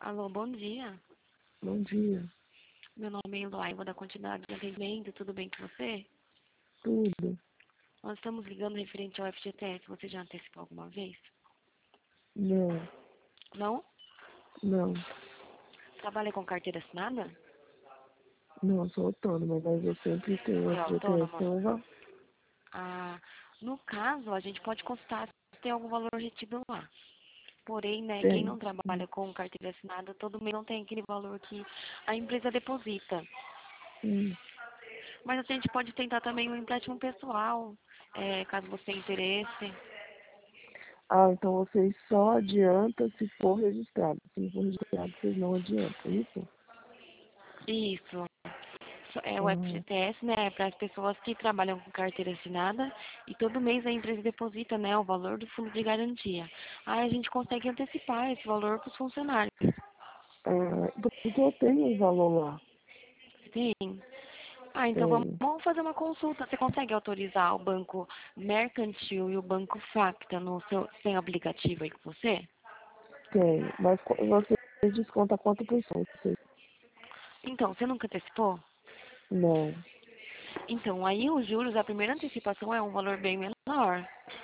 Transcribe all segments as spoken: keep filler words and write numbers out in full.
Alô, bom dia. Bom dia. Meu nome é Eloy, vou dar continuidade de atendimento. Tudo bem com você? Tudo? Nós estamos ligando referente ao F G T S. Você já antecipou alguma vez? Não, Não? não, Trabalha com carteira assinada? não, sou autônoma, mas eu sempre tenho É F G T S autônoma? salva. Ah, no caso, a gente pode consultar se tem algum valor retido lá. Porém, né, quem Tem. não trabalha com carteira assinada, todo mês não tem aquele valor que a empresa deposita. Hum. Mas a gente pode tentar também um empréstimo pessoal, é, caso você tenha interesse. Ah, então vocês só adiantam se for registrado. Se não for registrado, vocês não adiantam, isso? Isso. É o Ah, F G T S, né, para as pessoas que trabalham com carteira assinada e todo mês a empresa deposita, né, o valor do fundo de garantia. Aí a gente consegue antecipar esse valor para os funcionários. ah, porque eu tenho um valor lá. Sim. Ah, então vamos, Tenho, vamos fazer uma consulta. Você consegue autorizar o banco mercantil e o banco Facta no seu, sem aplicativo aí com você? tenho. Mas co- vocês descontam quanto por cento? Vocês- Então, você nunca antecipou? Não. Então, aí os juros, a primeira antecipação é um valor bem menor.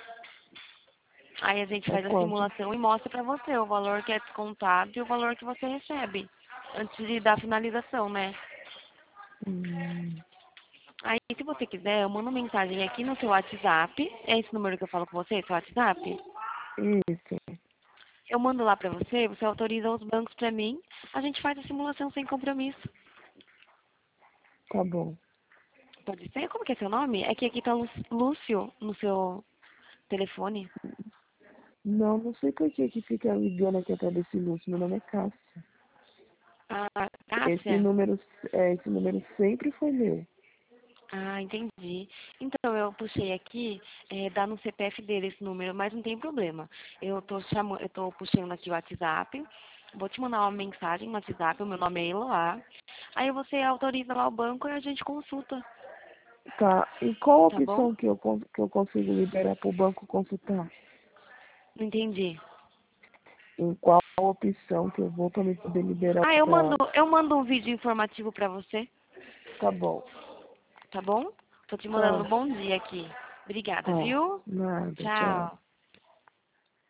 Aí a gente É faz a quanto? simulação e mostra para você o valor que é descontado e o valor que você recebe antes de dar a finalização, né? Hum, Aí, se você quiser, eu mando mensagem aqui no seu WhatsApp. É esse número que eu falo com você, seu WhatsApp? isso, Eu mando lá pra você, você autoriza os bancos pra mim. A gente faz a simulação sem compromisso. tá bom. Pode ser? Como que é seu nome? É que aqui tá Lú- Lúcio no seu telefone. Não, não sei por que que fica ligando aqui atrás desse Lúcio. Meu nome é Cássia. Ah, Esse Cássia? número, é, esse número sempre foi meu. Ah, entendi. Então, eu puxei aqui, é, dá no C P F dele esse número, mas não tem problema. Eu tô chamando, eu tô puxando aqui o WhatsApp, vou te mandar uma mensagem no WhatsApp, o meu nome é Eloá. Aí você autoriza lá o banco e a gente consulta, Tá. E qual a tá bom? opção que eu, con- que eu consigo liberar para o banco consultar? Não entendi. Em qual opção que eu vou para me poder liberar Ah, eu mando, para. eu mando um vídeo informativo pra você, Tá bom. tá bom? Tô te mandando Tá. um bom dia aqui. Obrigada, Tá. viu? Nada. Tchau. Tchau.